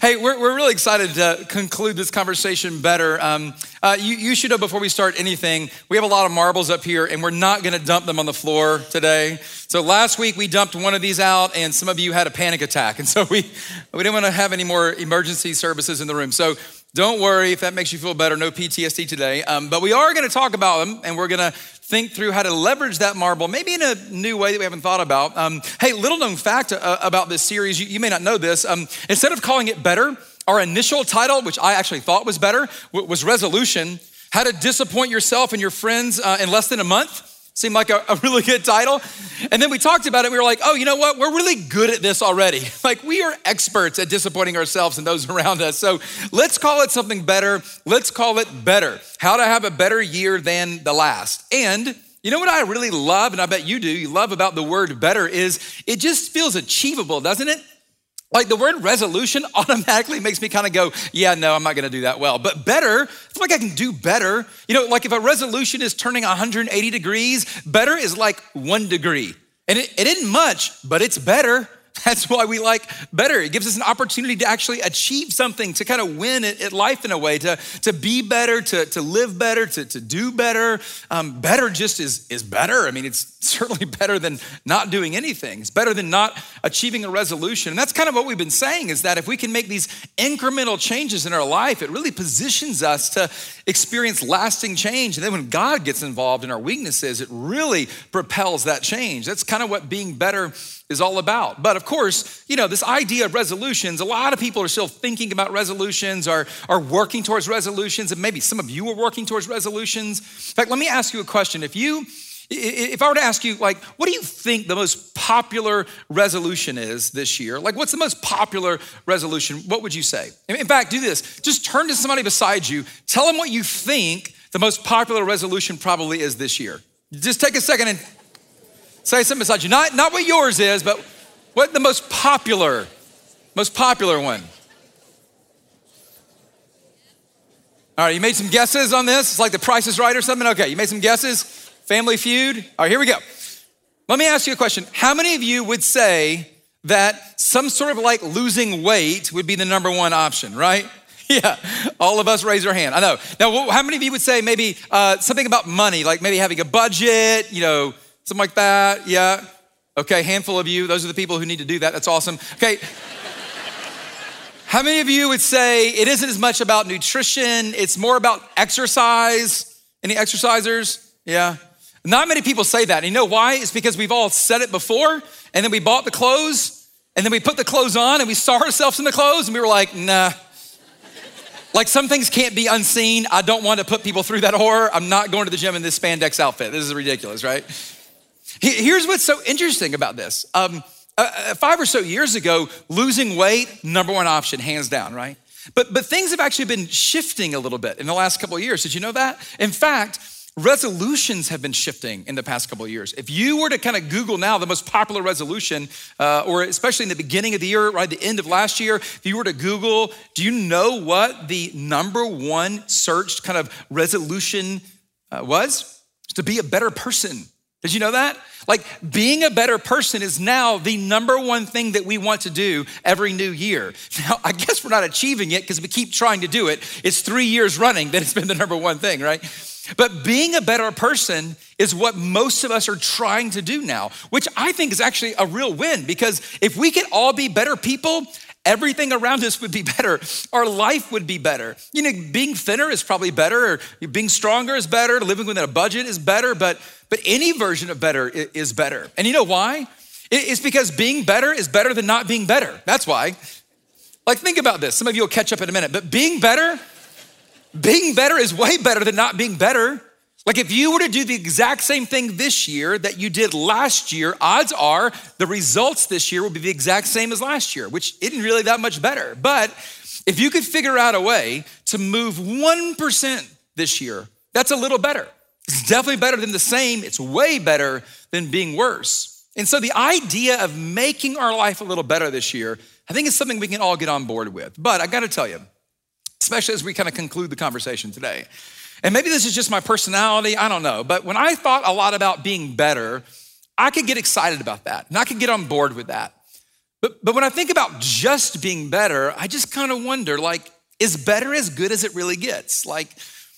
Hey, we're really excited to conclude this conversation better. You should know before we start anything, we have a lot of marbles up here and we're not gonna dump them on the floor today. So last week we dumped one of these out and some of you had a panic attack. And so we didn't wanna have any more emergency services in the room. So don't worry if that makes you feel better, no PTSD today. But we are gonna talk about them and we're gonna think through how to leverage that marble, maybe in a new way that we haven't thought about. Hey, little known fact about this series, you may not know this. Instead of calling it Better, our initial title, which I actually thought was better, was Resolution, How to Disappoint Yourself and Your Friends in Less Than a Month. Seemed like a really good title. And then we talked about it. We were like, oh, you know what? We're really good at this already. Like we are experts at disappointing ourselves and those around us. So let's call it something better. Let's call it Better. How to have a better year than the last. And you know what I really love, and I bet you do, you love about the word better is it just feels achievable, doesn't it? Like the word resolution automatically makes me kind of go, yeah, no, I'm not gonna do that well. But better, I feel like I can do better. You know, like if a resolution is turning 180 degrees, better is like 1 degree. And it isn't much, but it's better. That's why we like better. It gives us an opportunity to actually achieve something, to kind of win at life in a way, to be better, to live better, to do better. Better just is better. I mean, it's certainly better than not doing anything. It's better than not achieving a resolution. And that's kind of what we've been saying is that if we can make these incremental changes in our life, it really positions us to experience lasting change. And then when God gets involved in our weaknesses, it really propels that change. That's kind of what being better is all about. But of course, you know, this idea of resolutions, a lot of people are still thinking about resolutions, are working towards resolutions, and maybe some of you are working towards resolutions. In fact, let me ask you a question. If I were to ask you, like, what do you think the most popular resolution is this year? Like, what's the most popular resolution? What would you say? In fact, do this. Just turn to somebody beside you. Tell them what you think the most popular resolution probably is this year. Just take a second and say something beside you. Not what yours is, but what the most popular one. All right, you made some guesses on this? It's like The Price is Right or something? Okay, you made some guesses? Family Feud? All right, here we go. Let me ask you a question. How many of you would say that some sort of like losing weight would be the number one option, right? Yeah, all of us raise our hand. I know. Now, how many of you would say maybe something about money, like maybe having a budget, you know, something like that? Yeah. Okay, handful of you. Those are the people who need to do that. That's awesome. Okay. How many of you would say it isn't as much about nutrition, it's more about exercise? Any exercisers? Yeah. Not many people say that. And you know why? It's because we've all said it before, and then we bought the clothes, and then we put the clothes on, and we saw ourselves in the clothes, and we were like, nah. Like some things can't be unseen. I don't want to put people through that horror. I'm not going to the gym in this spandex outfit. This is ridiculous, right? Here's what's so interesting about this. 5 or so years ago, losing weight, number one option, hands down, right? But things have actually been shifting a little bit in the last couple of years. Did you know that? In fact, resolutions have been shifting in the past couple of years. If you were to kind of Google now the most popular resolution, or especially in the beginning of the year, right, the end of last year, if you were to Google, do you know what the number one searched kind of resolution was? To be a better person. Did you know that? Like being a better person is now the number one thing that we want to do every new year. Now, I guess we're not achieving it because we keep trying to do it. It's 3 years running that it's been the number one thing, right? But being a better person is what most of us are trying to do now, which I think is actually a real win because if we could all be better people, everything around us would be better. Our life would be better. You know, being thinner is probably better, or being stronger is better, living within a budget is better, but any version of better is better. And you know why? It's because being better is better than not being better. That's why. Like think about this. Some of you will catch up in a minute, but being better is way better than not being better. Like if you were to do the exact same thing this year that you did last year, odds are the results this year will be the exact same as last year, which isn't really that much better. But if you could figure out a way to move 1% this year, that's a little better. It's definitely better than the same. It's way better than being worse. And so the idea of making our life a little better this year, I think is something we can all get on board with. But I gotta tell you, especially as we kind of conclude the conversation today, and maybe this is just my personality, I don't know, but when I thought a lot about being better, I could get excited about that and I could get on board with that. But when I think about just being better, I just kind of wonder, like, is better as good as it really gets? Like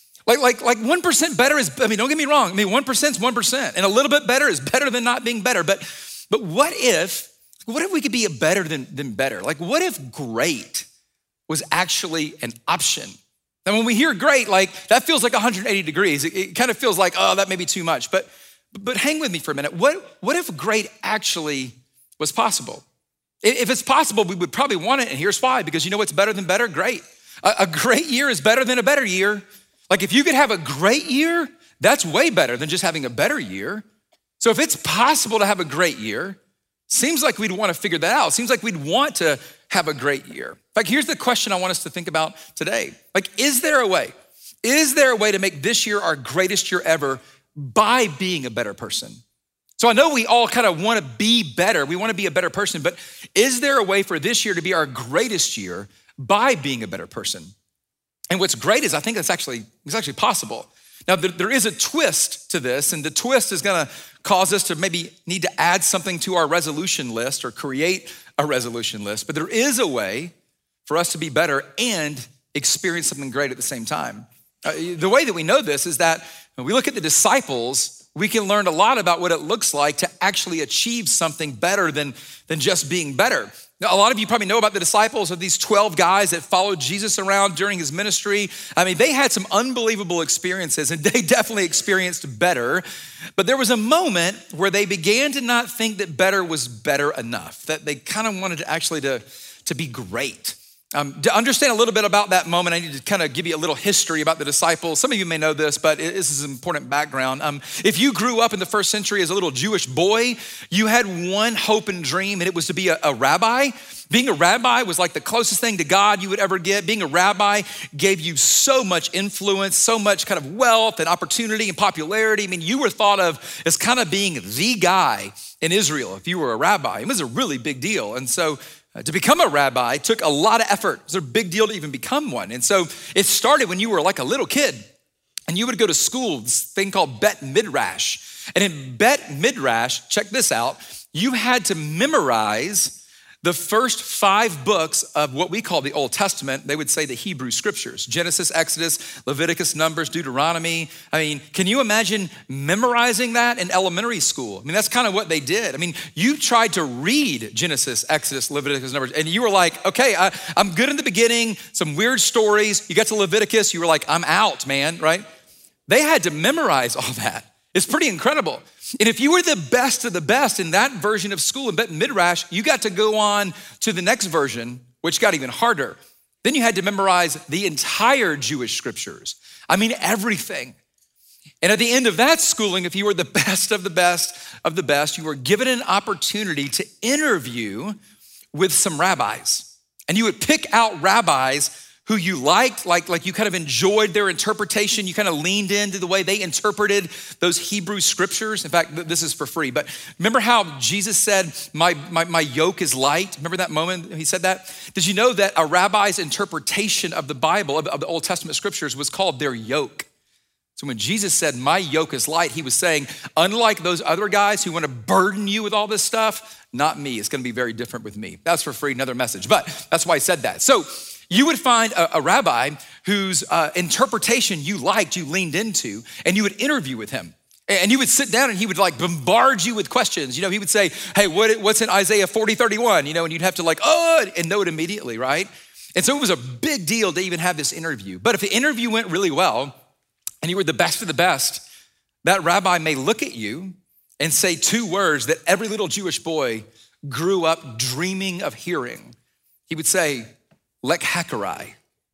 1% better is, I mean, don't get me wrong. I mean, 1% is 1%, and a little bit better is better than not being better. But what if we could be a better than better? Like, what if great was actually an option? And when we hear great, like, that feels like 180 degrees. It kind of feels like, oh, that may be too much. But hang with me for a minute. What if great actually was possible? If it's possible, we would probably want it, and here's why. Because you know what's better than better? Great. A great year is better than a better year. Like, if you could have a great year, that's way better than just having a better year. So if it's possible to have a great year, seems like we'd want to figure that out. Seems like we'd want to have a great year. In fact, here's the question I want us to think about today. Like, is there a way? Is there a way to make this year our greatest year ever by being a better person? So I know we all kind of want to be better. We want to be a better person, but is there a way for this year to be our greatest year by being a better person? And what's great is I think it's actually possible. Now, there is a twist to this, and the twist is gonna cause us to maybe need to add something to our resolution list or create a resolution list, but there is a way for us to be better and experience something great at the same time. The way that we know this is that when we look at the disciples, we can learn a lot about what it looks like to actually achieve something better than just being better. Now, a lot of you probably know about the disciples of these 12 guys that followed Jesus around during his ministry. I mean, they had some unbelievable experiences, and they definitely experienced better. But there was a moment where they began to not think that better was better enough, that they kind of wanted to actually to be great. To understand a little bit about that moment, I need to kind of give you a little history about the disciples. Some of you may know this, but this is an important background. If you grew up in the first century as a little Jewish boy, you had one hope and dream, and it was to be a rabbi. Being a rabbi was like the closest thing to God you would ever get. Being a rabbi gave you so much influence, so much kind of wealth and opportunity and popularity. I mean, you were thought of as kind of being the guy in Israel if you were a rabbi. It was a really big deal. And so to become a rabbi took a lot of effort. It was a big deal to even become one. And so it started when you were like a little kid, and you would go to school, this thing called Bet Midrash. And in Bet Midrash, check this out, you had to memorize the first 5 books of what we call the Old Testament. They would say the Hebrew scriptures: Genesis, Exodus, Leviticus, Numbers, Deuteronomy. I mean, can you imagine memorizing that in elementary school? I mean, that's kind of what they did. I mean, you tried to read Genesis, Exodus, Leviticus, Numbers, and you were like, okay, I'm good in the beginning, some weird stories. You got to Leviticus, you were like, I'm out, man, right? They had to memorize all that. It's pretty incredible. And if you were the best of the best in that version of school in Bet Midrash, you got to go on to the next version, which got even harder. Then you had to memorize the entire Jewish scriptures. I mean, everything. And at the end of that schooling, if you were the best of the best of the best, you were given an opportunity to interview with some rabbis. And you would pick out rabbis who you liked, like you kind of enjoyed their interpretation. You kind of leaned into the way they interpreted those Hebrew scriptures. In fact, this is for free. But remember how Jesus said, my yoke is light? Remember that moment he said that? Did you know that a rabbi's interpretation of the Bible, of the Old Testament scriptures, was called their yoke? So when Jesus said, my yoke is light, he was saying, unlike those other guys who want to burden you with all this stuff, not me. It's going to be very different with me. That's for free, another message. But that's why he said that. So you would find a rabbi whose interpretation you liked, you leaned into, and you would interview with him. And you would sit down and he would like bombard you with questions. You know, he would say, hey, what's in Isaiah 40:31? You know, and you'd have to like, and know it immediately, right? And so it was a big deal to even have this interview. But if the interview went really well and you were the best of the best, that rabbi may look at you and say 2 words that every little Jewish boy grew up dreaming of hearing. He would say, Lech Hakarai.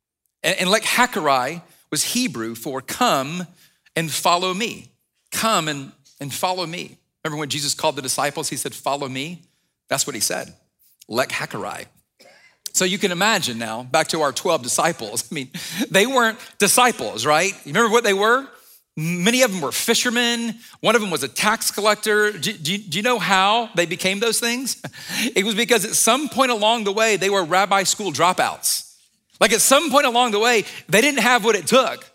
And Lech Hakarai was Hebrew for come and follow me. Come and follow me. Remember when Jesus called the disciples, he said, follow me? That's what he said, Lech Hakarai. So you can imagine now, back to our 12 disciples. I mean, they weren't disciples, right? You remember what they were? Many of them were fishermen. One of them was a tax collector. Do you know how they became those things? It was because at some point along the way, they were rabbi school dropouts. Like at some point along the way, they didn't have what it took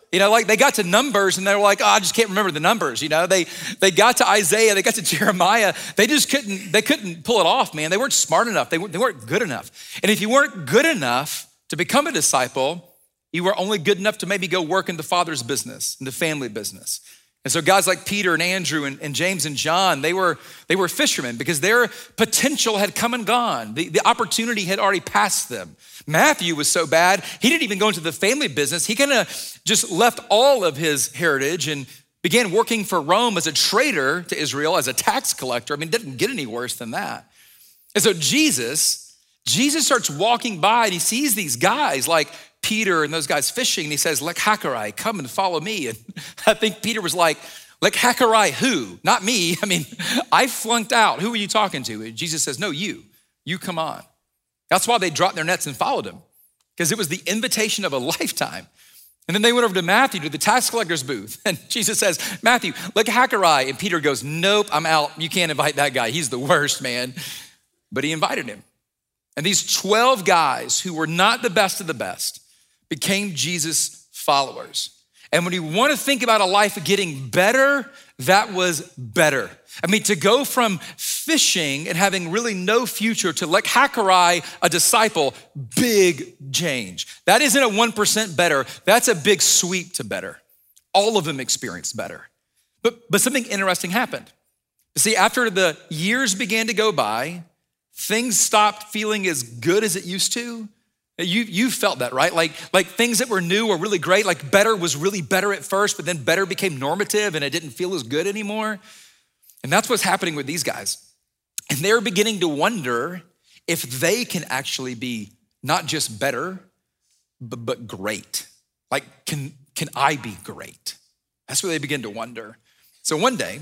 Like they got to Numbers and they were like, oh, I just can't remember the numbers. They got to Isaiah, they got to Jeremiah. They just couldn't pull it off, man. They weren't smart enough. They weren't good enough. And if you weren't good enough to become a disciple, you were only good enough to maybe go work in the Father's business, in the family business. And so guys like Peter and Andrew and James and John, they were fishermen because their potential had come and gone. The opportunity had already passed them. Matthew was so bad, he didn't even go into the family business. He kind of just left all of his heritage and began working for Rome as a traitor to Israel, as a tax collector. I mean, it didn't get any worse than that. And so Jesus starts walking by and he sees these guys like Peter and those guys fishing, and he says, Lek Hakarai, come and follow me. And I think Peter was like, Lek Hakarai, who? Not me. I mean, I flunked out. Who are you talking to? And Jesus says, no, you come on. That's why they dropped their nets and followed him, because it was the invitation of a lifetime. And then they went over to Matthew, to the tax collector's booth. And Jesus says, Matthew, Lek Hakarai. And Peter goes, nope, I'm out. You can't invite that guy. He's the worst, man. But he invited him. And these 12 guys who were not the best of the best became Jesus' followers. And when you want to think about a life of getting better, that was better. I mean, to go from fishing and having really no future to Lek Hakarai, a disciple, big change. That isn't a 1% better. That's a big sweep to better. All of them experienced better. But something interesting happened. See, after the years began to go by, things stopped feeling as good as it used to. You felt that, right? Like things that were new were really great. Like better was really better at first, but then better became normative and it didn't feel as good anymore. And that's what's happening with these guys. And they're beginning to wonder if they can actually be not just better, but great. Like, can I be great? That's what they begin to wonder. So one day,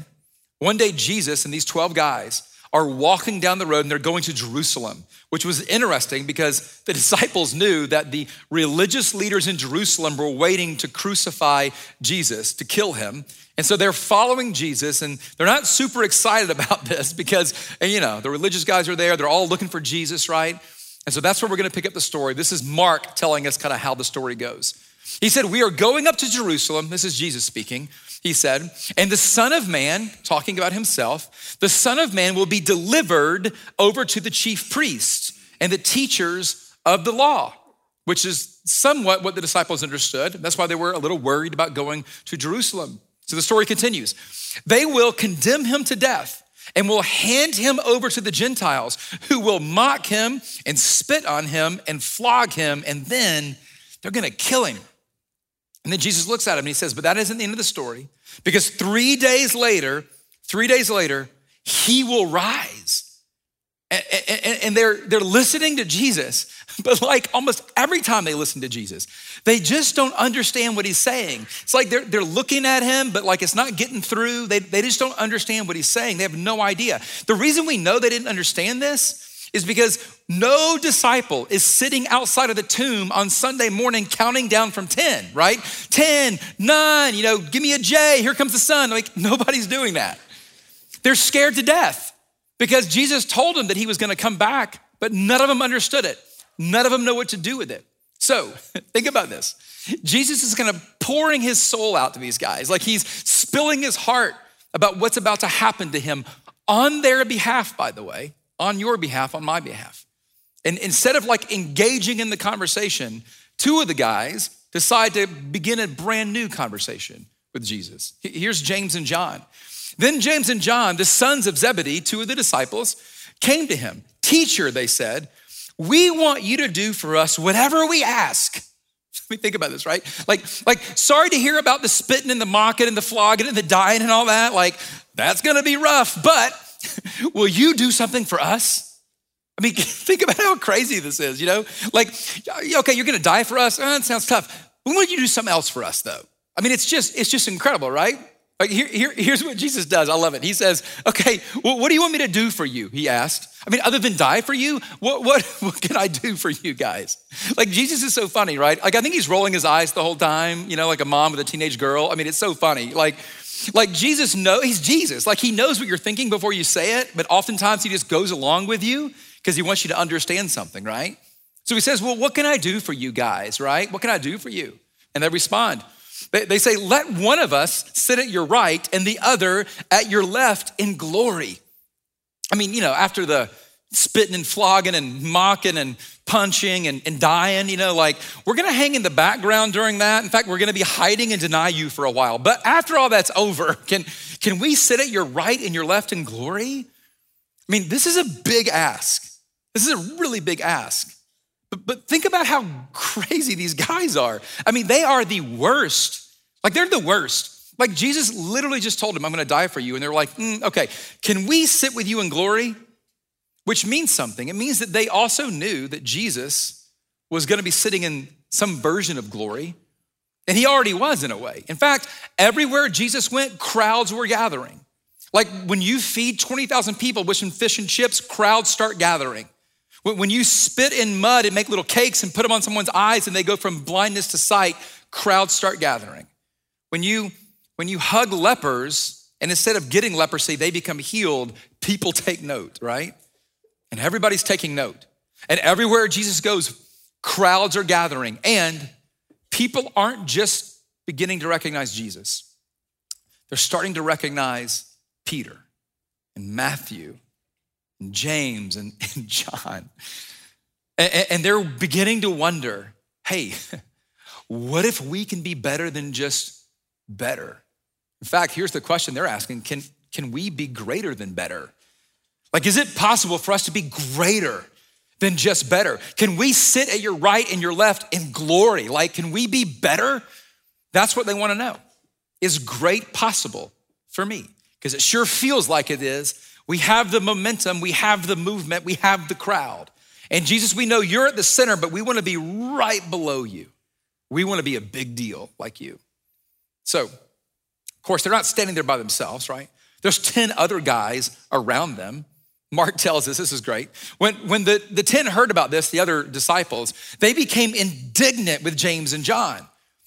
Jesus and these 12 guys are walking down the road and they're going to Jerusalem, which was interesting because the disciples knew that the religious leaders in Jerusalem were waiting to crucify Jesus, to kill him. And so they're following Jesus and they're not super excited about this because, the religious guys are there. They're all looking for Jesus, right? And so that's where we're gonna pick up the story. This is Mark telling us kind of how the story goes. He said, we are going up to Jerusalem. This is Jesus speaking. He said, and the Son of Man, talking about himself, the Son of Man will be delivered over to the chief priests and the teachers of the law, which is somewhat what the disciples understood. That's why they were a little worried about going to Jerusalem. So the story continues. They will condemn him to death and will hand him over to the Gentiles, who will mock him and spit on him and flog him, and then they're gonna kill him. And then Jesus looks at him and he says, but that isn't the end of the story, because 3 days later, he will rise. And they're listening to Jesus, but like almost every time they listen to Jesus, they just don't understand what he's saying. It's like they're looking at him, but like it's not getting through. They just don't understand what he's saying. They have no idea. The reason we know they didn't understand this is because no disciple is sitting outside of the tomb on Sunday morning counting down from 10, right? 10, 9, give me a J, here comes the sun. Like nobody's doing that. They're scared to death because Jesus told them that he was gonna come back, but none of them understood it. None of them know what to do with it. So think about this. Jesus is kind of pouring his soul out to these guys. Like he's spilling his heart about what's about to happen to him on their behalf, by the way. On your behalf, on my behalf. And instead of like engaging in the conversation, two of the guys decide to begin a brand new conversation with Jesus. Here's James and John. Then James and John, the sons of Zebedee, two of the disciples, came to him. Teacher, they said, we want you to do for us whatever we ask. We think about this, right? Like, sorry to hear about the spitting and the mocking and the flogging and the dying and all that. Like, that's gonna be rough, but will you do something for us? I mean, think about how crazy this is, Like, okay, you're gonna die for us? It sounds tough. We want you to do something else for us, though. I mean, it's just incredible, right? Like here's what Jesus does. I love it. He says, okay, well, what do you want me to do for you? He asked. I mean, other than die for you, what can I do for you guys? Like Jesus is so funny, right? Like I think he's rolling his eyes the whole time, like a mom with a teenage girl. I mean, it's so funny. Like Jesus knows, he's Jesus. Like he knows what you're thinking before you say it, but oftentimes he just goes along with you because he wants you to understand something, right? So he says, well, what can I do for you guys, right? What can I do for you? And they respond, They say, let one of us sit at your right and the other at your left in glory. I mean, after the spitting and flogging and mocking and punching and dying, we're gonna hang in the background during that. In fact, we're gonna be hiding and deny you for a while. But after all that's over, can we sit at your right and your left in glory? I mean, this is a big ask. This is a really big ask. But think about how crazy these guys are. I mean, they are the worst. They're the worst. Jesus literally just told them, I'm gonna die for you. And they're like, okay, can we sit with you in glory? Which means something. It means that they also knew that Jesus was gonna be sitting in some version of glory. And he already was in a way. In fact, everywhere Jesus went, crowds were gathering. Like when you feed 20,000 people with some fish and chips, crowds start gathering. When you spit in mud and make little cakes and put them on someone's eyes and they go from blindness to sight, crowds start gathering. When you hug lepers and instead of getting leprosy, they become healed, people take note, right? And everybody's taking note. And everywhere Jesus goes, crowds are gathering and people aren't just beginning to recognize Jesus. They're starting to recognize Peter and Matthew and James and John. And they're beginning to wonder, hey, what if we can be better than just better? In fact, here's the question they're asking, can we be greater than better? Is it possible for us to be greater than just better? Can we sit at your right and your left in glory? Can we be better? That's what they wanna know. Is great possible for me? Because it sure feels like it is. We have the momentum, we have the movement, we have the crowd. And Jesus, we know you're at the center, but we wanna be right below you. We wanna be a big deal like you. So, of course, they're not standing there by themselves, right? There's 10 other guys around them. Mark tells us, this is great. When the 10 heard about this, the other disciples, they became indignant with James and John.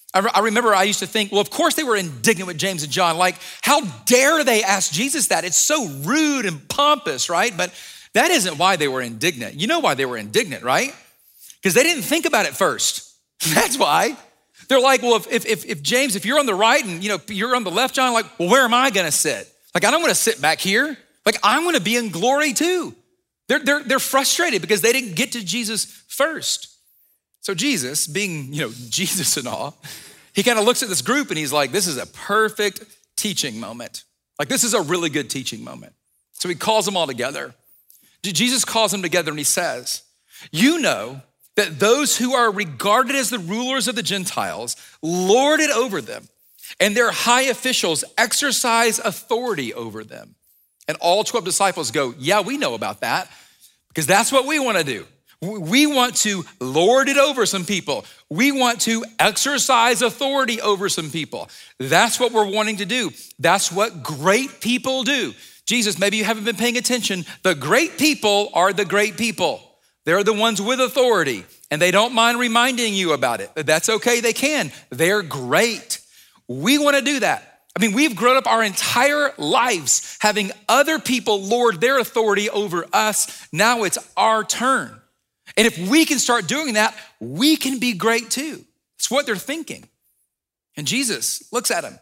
I remember I used to think, well, of course they were indignant with James and John. How dare they ask Jesus that? It's so rude and pompous, right? But that isn't why they were indignant. You know why they were indignant, right? Because they didn't think about it first. That's why. They're like, well, if James, if you're on the right and you're on the left, John, well, where am I gonna sit? I don't wanna sit back here. I wanna be in glory too. They're frustrated because they didn't get to Jesus first. So Jesus, being, Jesus and all, he kind of looks at this group and he's like, this is a perfect teaching moment. This is a really good teaching moment. So he calls them all together. Jesus calls them together and he says, you know that those who are regarded as the rulers of the Gentiles lord it over them, and their high officials exercise authority over them. And all 12 disciples go, yeah, we know about that because that's what we want to do. We want to lord it over some people. We want to exercise authority over some people. That's what we're wanting to do. That's what great people do. Jesus, maybe you haven't been paying attention. The great people are the great people. They're the ones with authority and they don't mind reminding you about it. That's okay, they can. They're great. We want to do that. We've grown up our entire lives having other people lord their authority over us. Now it's our turn. And if we can start doing that, we can be great too. It's what they're thinking. And Jesus looks at him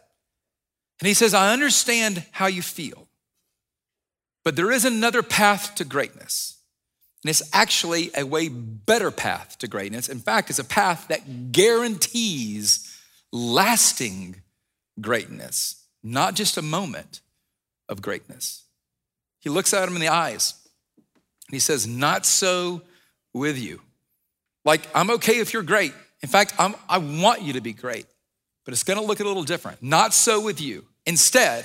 and he says, I understand how you feel, but there is another path to greatness. And it's actually a way better path to greatness. In fact, it's a path that guarantees lasting greatness, not just a moment of greatness. He looks at him in the eyes and he says, not so with you. I'm okay if you're great. In fact, I want you to be great, but it's gonna look a little different. Not so with you. Instead,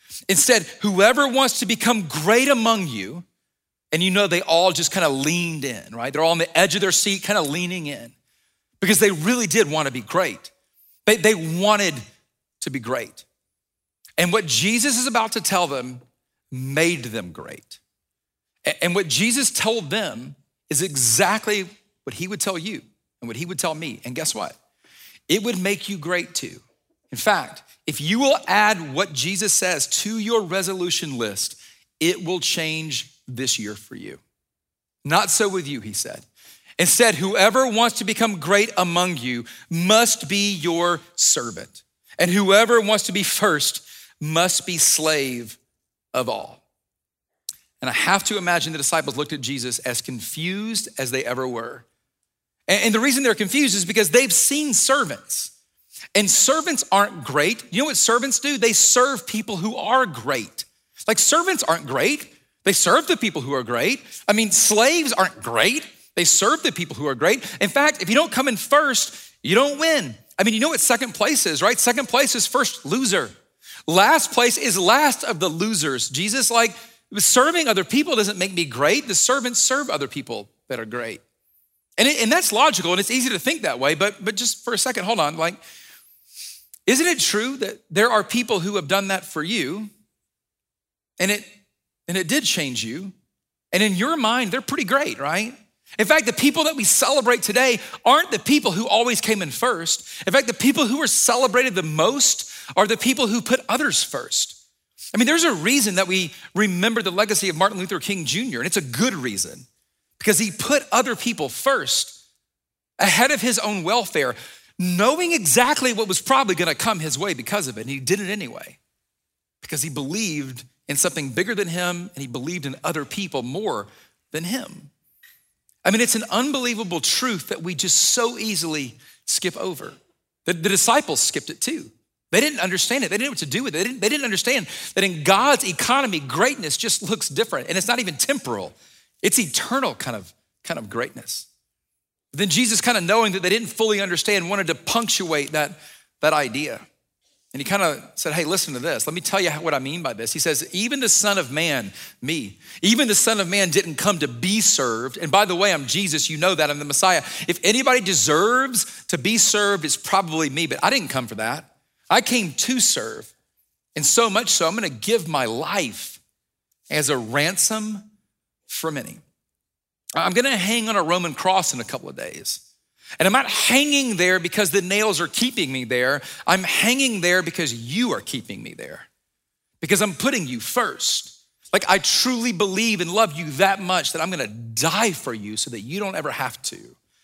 whoever wants to become great among you, and they all just kind of leaned in, right? They're all on the edge of their seat, kind of leaning in because they really did want to be great. They wanted to be great. And what Jesus is about to tell them made them great. And what Jesus told them is exactly what he would tell you and what he would tell me. And guess what? It would make you great too. In fact, if you will add what Jesus says to your resolution list, it will change this year for you. Not so with you, he said. Instead, whoever wants to become great among you must be your servant. And whoever wants to be first must be slave of all. And I have to imagine the disciples looked at Jesus as confused as they ever were. And the reason they're confused is because they've seen servants. And servants aren't great. You know what servants do? They serve people who are great. Like servants aren't great. They serve the people who are great. I mean, slaves aren't great. They serve the people who are great. In fact, if you don't come in first, you don't win. I mean, you know what second place is, right? Second place is first loser. Last place is last of the losers. Jesus, like, serving other people doesn't make me great. The servants serve other people that are great. And that's logical, and it's easy to think that way, but just for a second, hold on. Like, isn't it true that there are people who have done that for you, and it did change you, and in your mind, they're pretty great, right? In fact, the people that we celebrate today aren't the people who always came in first. In fact, the people who are celebrated the most are the people who put others first. I mean, there's a reason that we remember the legacy of Martin Luther King Jr., and it's a good reason, because he put other people first ahead of his own welfare, knowing exactly what was probably gonna come his way because of it, and he did it anyway, because he believed in something bigger than him, and he believed in other people more than him. I mean, it's an unbelievable truth that we just so easily skip over. The disciples skipped it too. They didn't understand it. They didn't know what to do with it. They didn't understand that in God's economy, greatness just looks different, and it's not even temporal. It's eternal kind of greatness. But then Jesus, kind of knowing that they didn't fully understand, wanted to punctuate that idea. And he kind of said, hey, listen to this. Let me tell you what I mean by this. He says, even the Son of Man, me, even the Son of Man didn't come to be served. And by the way, I'm Jesus, you know that, I'm the Messiah. If anybody deserves to be served, it's probably me, but I didn't come for that. I came to serve. And so much so, I'm gonna give my life as a ransom for many. I'm gonna hang on a Roman cross in a couple of days. And I'm not hanging there because the nails are keeping me there. I'm hanging there because you are keeping me there. Because I'm putting you first. Like, I truly believe and love you that much that I'm gonna die for you so that you don't ever have to.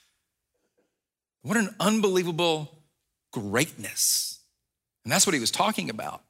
What an unbelievable greatness. And that's what he was talking about.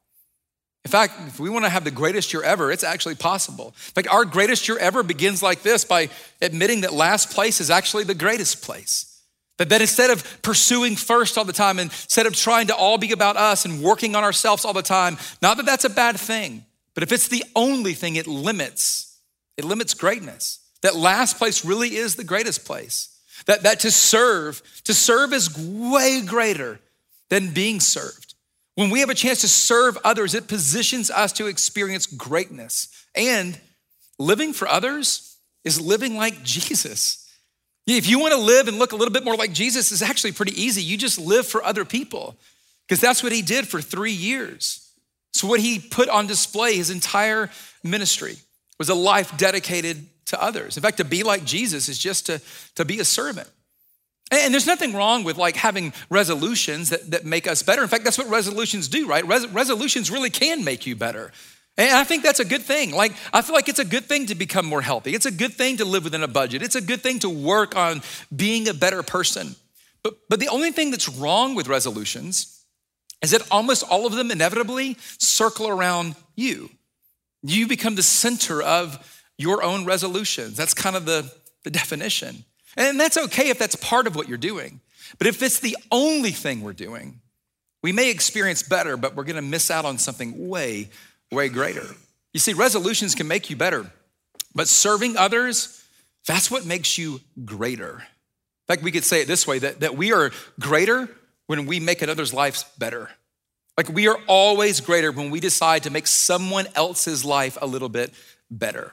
In fact, if we wanna have the greatest year ever, it's actually possible. In fact, our greatest year ever begins like this, by admitting that last place is actually the greatest place. That instead of pursuing first all the time, and instead of trying to all be about us and working on ourselves all the time, not that that's a bad thing, but if it's the only thing, it limits greatness. That last place really is the greatest place. That to serve is way greater than being served. When we have a chance to serve others, it positions us to experience greatness. And living for others is living like Jesus. If you wanna live and look a little bit more like Jesus, it's actually pretty easy. You just live for other people, because that's what he did for 3 years. So what he put on display, his entire ministry, was a life dedicated to others. In fact, to be like Jesus is just to be a servant. And there's nothing wrong with like having resolutions that make us better. In fact, that's what resolutions do, right? Resolutions really can make you better. And I think that's a good thing. Like, I feel like it's a good thing to become more healthy. It's a good thing to live within a budget. It's a good thing to work on being a better person. But the only thing that's wrong with resolutions is that almost all of them inevitably circle around you. You become the center of your own resolutions. That's kind of the definition. And that's okay if that's part of what you're doing. But if it's the only thing we're doing, we may experience better, but we're gonna miss out on something way greater. You see, resolutions can make you better, but serving others, that's what makes you greater. In fact, we could say it this way, that we are greater when we make another's lives better. Like, we are always greater when we decide to make someone else's life a little bit better.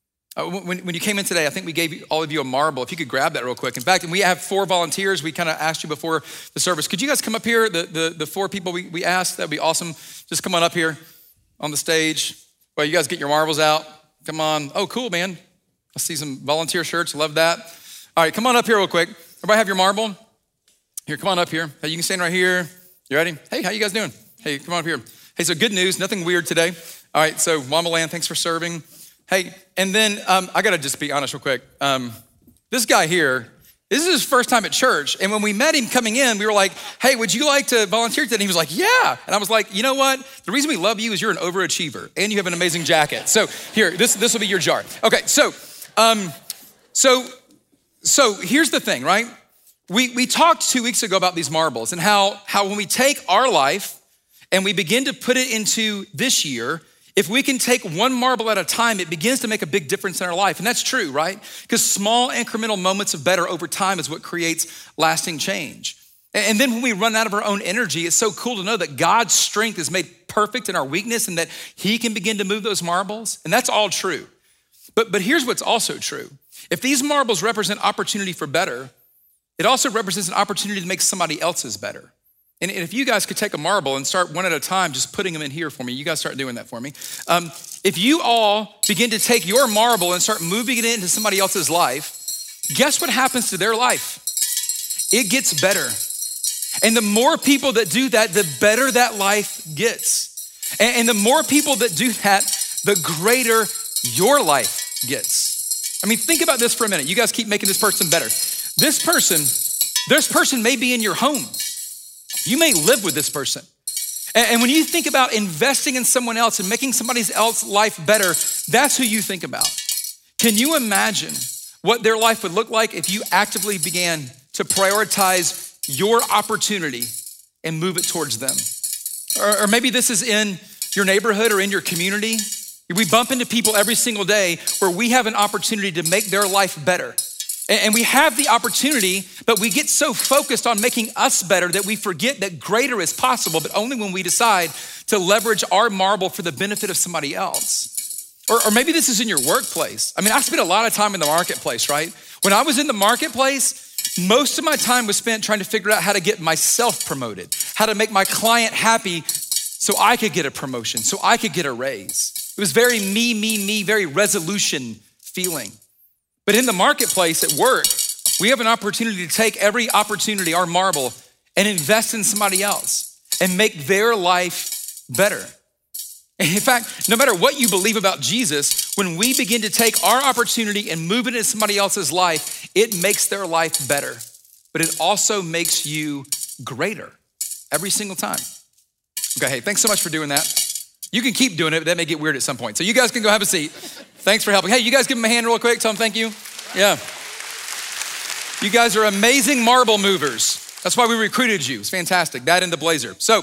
When you came in today, I think we gave all of you a marble. If you could grab that real quick. In fact, and we have 4 volunteers. We kind of asked you before the service. Could you guys come up here? The 4 people we asked, that'd be awesome. Just come on up here on the stage. Well, you guys get your marbles out. Come on. Oh, cool, man. I see some volunteer shirts. Love that. All right, come on up here real quick. Everybody have your marble? Here, come on up here. Hey, you can stand right here. You ready? Hey, how you guys doing? Hey, come on up here. Hey, so good news, nothing weird today. All right, so Mama Land, thanks for serving. Hey, and then I gotta just be honest real quick. This guy here, This is his first time at church. And when we met him coming in, we were like, hey, would you like to volunteer today? And he was like, yeah. And I was like, you know what? The reason we love you is you're an overachiever and you have an amazing jacket. So here, this will be your jar. Okay, so here's the thing, right? We talked 2 weeks ago about these marbles and how when we take our life and we begin to put it into this year, if we can take one marble at a time, it begins to make a big difference in our life. And that's true, right? Because small incremental moments of better over time is what creates lasting change. And then when we run out of our own energy, it's so cool to know that God's strength is made perfect in our weakness and that he can begin to move those marbles. And that's all true. But here's what's also true. If these marbles represent opportunity for better, it also represents an opportunity to make somebody else's better. And if you guys could take a marble and start one at a time, just putting them in here for me. You guys start doing that for me. If you all begin to take your marble and start moving it into somebody else's life, guess what happens to their life? It gets better. And the more people that do that, the better that life gets. And the more people that do that, the greater your life gets. I mean, think about this for a minute. You guys keep making this person better. This person may be in your home. You may live with this person. And when you think about investing in someone else and making somebody else's life better, that's who you think about. Can you imagine what their life would look like if you actively began to prioritize your opportunity and move it towards them? Or maybe this is in your neighborhood or in your community. We bump into people every single day where we have an opportunity to make their life better. And we have the opportunity, but we get so focused on making us better that we forget that greater is possible, but only when we decide to leverage our marble for the benefit of somebody else. Or maybe this is in your workplace. I mean, I spent a lot of time in the marketplace, right? When I was in the marketplace, most of my time was spent trying to figure out how to get myself promoted, how to make my client happy so I could get a promotion, so I could get a raise. It was very me, very resolution feeling. But in the marketplace at work, we have an opportunity to take every opportunity, our marble, and invest in somebody else and make their life better. In fact, no matter what you believe about Jesus, when we begin to take our opportunity and move it into somebody else's life, it makes their life better, but it also makes you greater every single time. Okay, hey, thanks so much for doing that. You can keep doing it, but that may get weird at some point. So you guys can go have a seat. Thanks for helping. Hey, you guys give them a hand real quick. Tell them thank you. Yeah. You guys are amazing marble movers. That's why we recruited you. It's fantastic. That and the blazer. So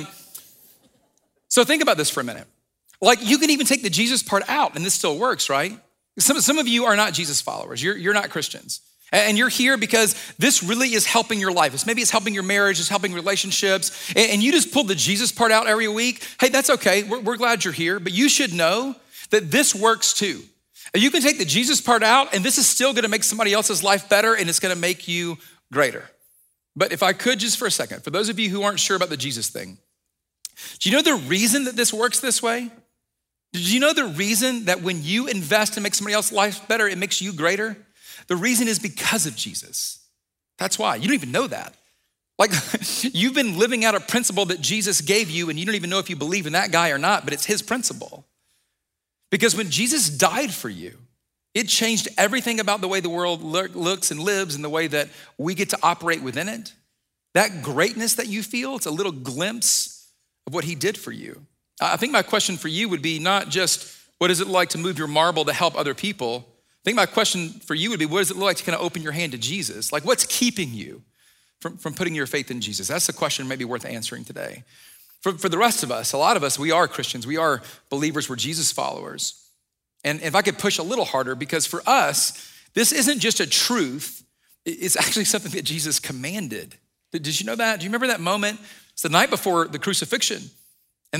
think about this for a minute. Like you can even take the Jesus part out and this still works, right? Some of you are not Jesus followers. You're not Christians. And you're here because this really is helping your life. Maybe it's helping your marriage, it's helping relationships. And you just pulled the Jesus part out every week. Hey, that's okay. We're glad you're here. But you should know that this works too. You can take the Jesus part out and this is still gonna make somebody else's life better and it's gonna make you greater. But if I could just for a second, for those of you who aren't sure about the Jesus thing, do you know the reason that this works this way? Did you know the reason that when you invest and make somebody else's life better, it makes you greater? The reason is because of Jesus. That's why. You don't even know that. Like you've been living out a principle that Jesus gave you and you don't even know if you believe in that guy or not, but it's his principle. Because when Jesus died for you, it changed everything about the way the world looks and lives and the way that we get to operate within it. That greatness that you feel, it's a little glimpse of what he did for you. I think my question for you would be not just what is it like to move your marble to help other people? I think my question for you would be, what does it look like to kind of open your hand to Jesus? Like what's keeping you from putting your faith in Jesus? That's a question maybe worth answering today. For the rest of us, a lot of us, we are Christians. We are believers. We're Jesus followers. And if I could push a little harder, because for us, this isn't just a truth. It's actually something that Jesus commanded. Did you know that? Do you remember that moment? It's the night before the crucifixion. And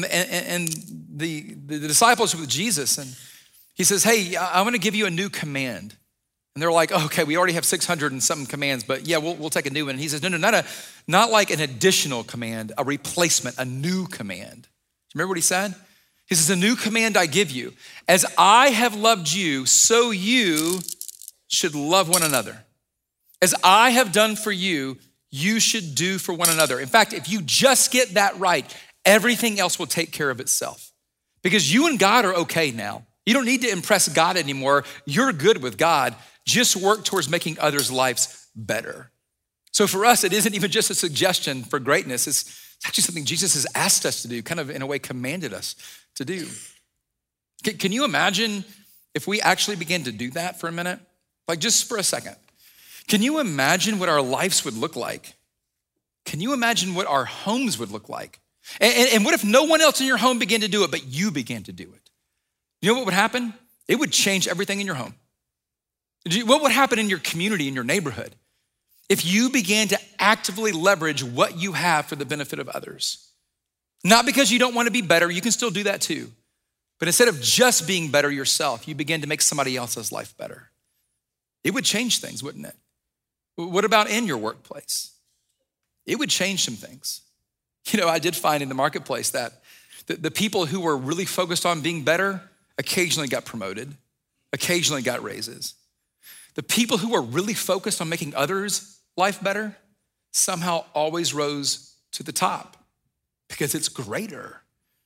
the disciples were with Jesus. And he says, hey, I want to give you a new command. And they're like, oh, okay, we already have 600 and something commands, but yeah, we'll take a new one. And he says, no, not like an additional command, a replacement, a new command. Do you remember what he said? He says, a new command I give you. As I have loved you, so you should love one another. As I have done for you, you should do for one another. In fact, if you just get that right, everything else will take care of itself. Because you and God are okay now. You don't need to impress God anymore. You're good with God. Just work towards making others' lives better. So for us, it isn't even just a suggestion for greatness. It's actually something Jesus has asked us to do, kind of in a way commanded us to do. Can you imagine if we actually began to do that for a minute? Like just for a second. Can you imagine what our lives would look like? Can you imagine what our homes would look like? And what if no one else in your home began to do it, but you began to do it? You know what would happen? It would change everything in your home. What would happen in your community, in your neighborhood, if you began to actively leverage what you have for the benefit of others? Not because you don't want to be better, you can still do that too. But instead of just being better yourself, you begin to make somebody else's life better. It would change things, wouldn't it? What about in your workplace? It would change some things. You know, I did find in the marketplace that the people who were really focused on being better occasionally got promoted, occasionally got raises. The people who were really focused on making others' life better somehow always rose to the top because it's greater.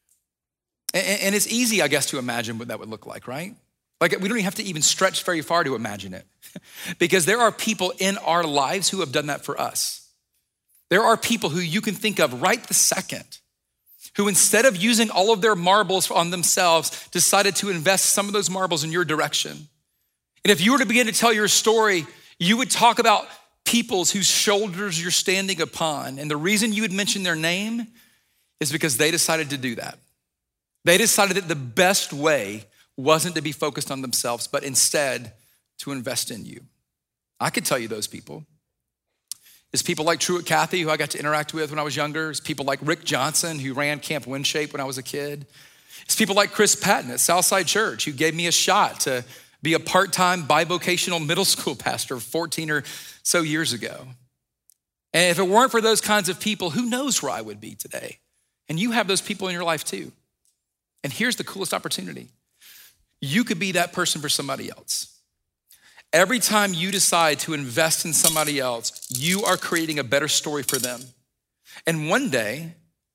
And it's easy, I guess, to imagine what that would look like, right? Like we don't even have to even stretch very far to imagine it because there are people in our lives who have done that for us. There are people who you can think of right this second who instead of using all of their marbles on themselves, decided to invest some of those marbles in your direction. And if you were to begin to tell your story, you would talk about peoples whose shoulders you're standing upon. And the reason you would mention their name is because they decided to do that. They decided that the best way wasn't to be focused on themselves, but instead to invest in you. I could tell you those people. It's people like Truett Cathy, who I got to interact with when I was younger. It's people like Rick Johnson, who ran Camp WindShape when I was a kid. It's people like Chris Patton at Southside Church, who gave me a shot to be a part-time bivocational middle school pastor 14 or so years ago. And if it weren't for those kinds of people, who knows where I would be today? And you have those people in your life too. And here's the coolest opportunity. You could be that person for somebody else. Every time you decide to invest in somebody else, you are creating a better story for them. And one day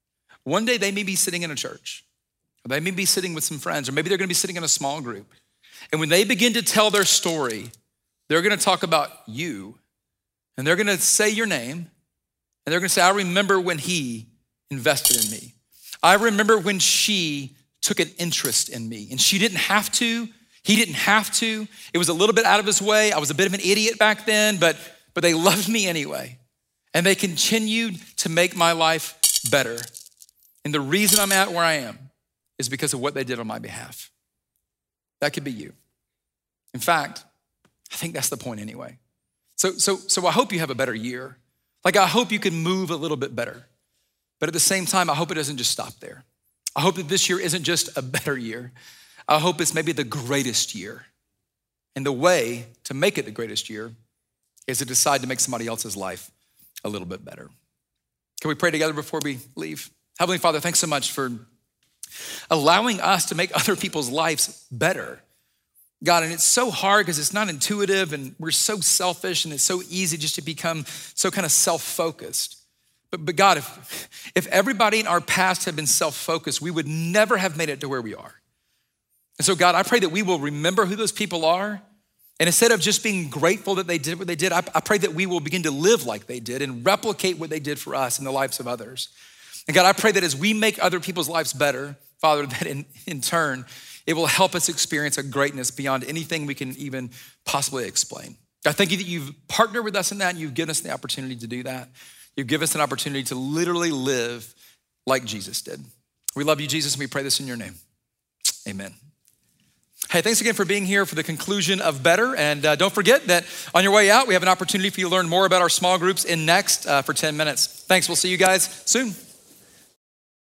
they may be sitting in a church, or they may be sitting with some friends, or maybe they're gonna be sitting in a small group. And when they begin to tell their story, they're gonna talk about you, and they're gonna say your name, and they're gonna say, I remember when he invested in me. I remember when she took an interest in me, and she didn't have to. He didn't have to. It was a little bit out of his way. I was a bit of an idiot back then, but they loved me anyway. And they continued to make my life better. And the reason I'm at where I am is because of what they did on my behalf. That could be you. In fact, I think that's the point anyway. So I hope you have a better year. Like I hope you can move a little bit better. But at the same time, I hope it doesn't just stop there. I hope that this year isn't just a better year. I hope it's maybe the greatest year. And the way to make it the greatest year is to decide to make somebody else's life a little bit better. Can we pray together before we leave? Heavenly Father, thanks so much for allowing us to make other people's lives better. God, and it's so hard because it's not intuitive and we're so selfish and it's so easy just to become so kind of self-focused. But God, if everybody in our past had been self-focused, we would never have made it to where we are. And so God, I pray that we will remember who those people are. And instead of just being grateful that they did what they did, I pray that we will begin to live like they did and replicate what they did for us in the lives of others. And God, I pray that as we make other people's lives better, Father, that in turn, it will help us experience a greatness beyond anything we can even possibly explain. God, thank you that you've partnered with us in that and you've given us the opportunity to do that. You've given us an opportunity to literally live like Jesus did. We love you, Jesus, and we pray this in your name. Amen. Hey, thanks again for being here for the conclusion of Better. And don't forget that on your way out, we have an opportunity for you to learn more about our small groups in Next for 10 minutes. Thanks, we'll see you guys soon.